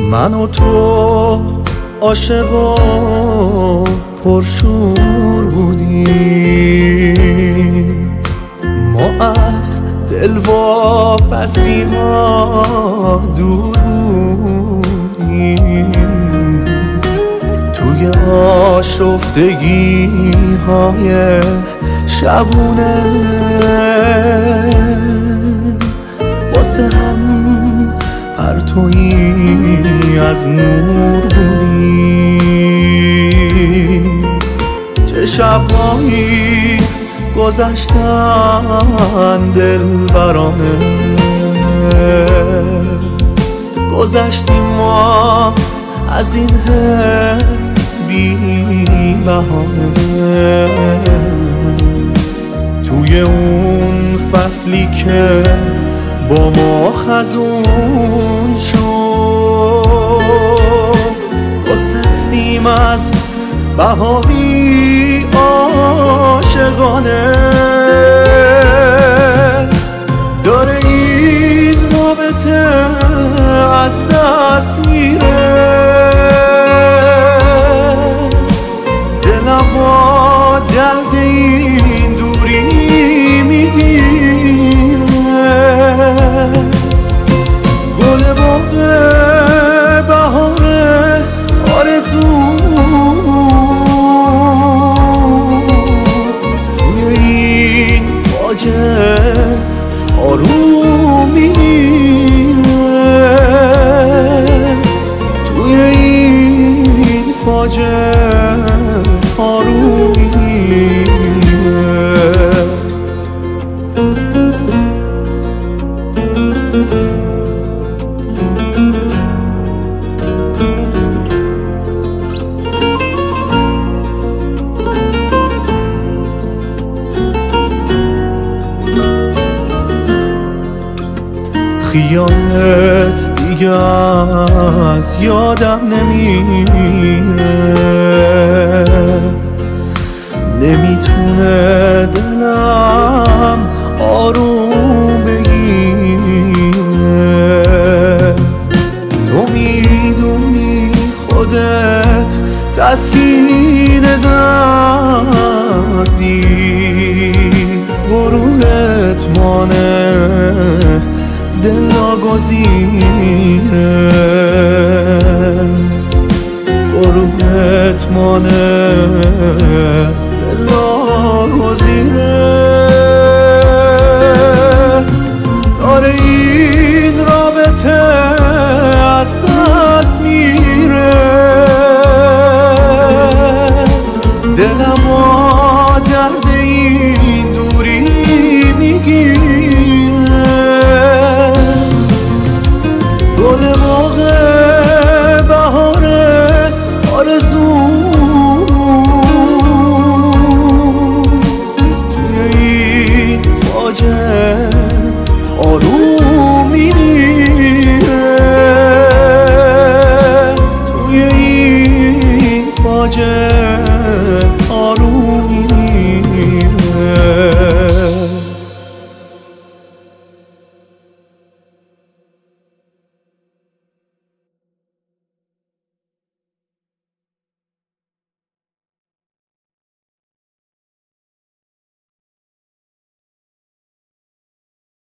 من و تو عاشق و پرشور بودیم، ما از دلواپسی ها دور بودیم، توی آشفتگی های شبونه واسه هم پرتویی از نور بودیم. چه شبهایی گذشتن دلبرانه، گذشتیم ما از این حس بی بهانه، توی اون فصلی که با ما خزون شد، گسستیم از بهاری عاشقانه. داره این رابطه از دست میره، دلم با درد این دوری میگیره. گل باغ بهار آرزو توی این فاجعه آروم میره، توی این فاجعه آروم میره. خیالت دیگه از یادم نمیره، نمیتونه دلم آروم بگیره. تو میدونی خودت تسکین دردی، غرورت مانه دل ناگزیره، غرورت مانه